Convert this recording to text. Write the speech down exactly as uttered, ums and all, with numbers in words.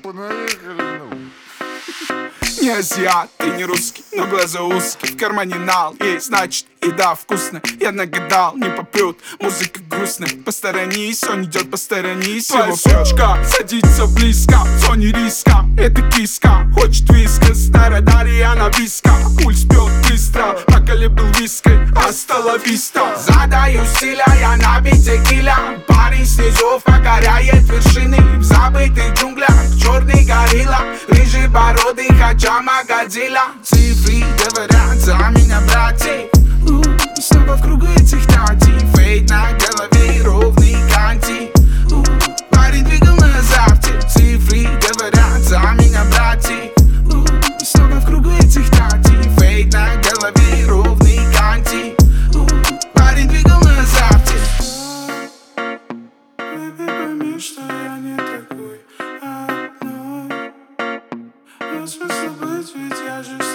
понаехали, ну. Не азиат, ты не русский, но глаза узкие. В кармане нал есть, значит, еда вкусная. Я нагадал, не попрет, музыка грустная. Посторонись, он идет, посторонись. Твоя сучка садится близко, в зоне риска. Это киска, хочет вискас. На радаре она близко, пульс бьет быстро. Пока был виской, астала виста. Задаю стиля, я набит текиля. Парень с низов покоряет вершины. В забытых джунглях черный горилла. Рыжий бородый хаджама Годзилла. Цифры говорят за меня, братья. Снова в кругу этих татей. Фейд на голове, ровный канти. Парень двигал на завте. Цифры говорят за меня, братья. Снова в кругу этих татей. Фейд на голове, ровный канти. Парень двигал на завте. Baby, пойми, что я не такой одной. Но смысл быть, ведь я же